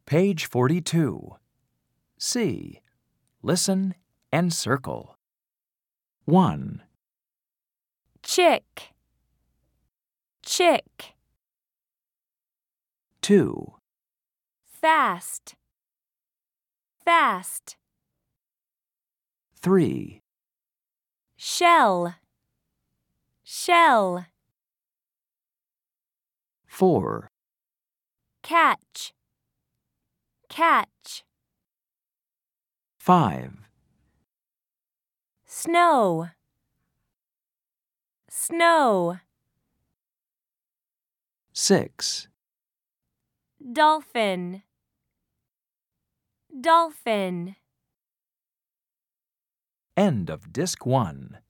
Page 42. C. Listen and circle. 1, chick, chick, 2, fast, fast, 3, shell, shell, 4, catch, catch, 5, snow, snow, 6. dolphin, dolphin. End of Disc 1.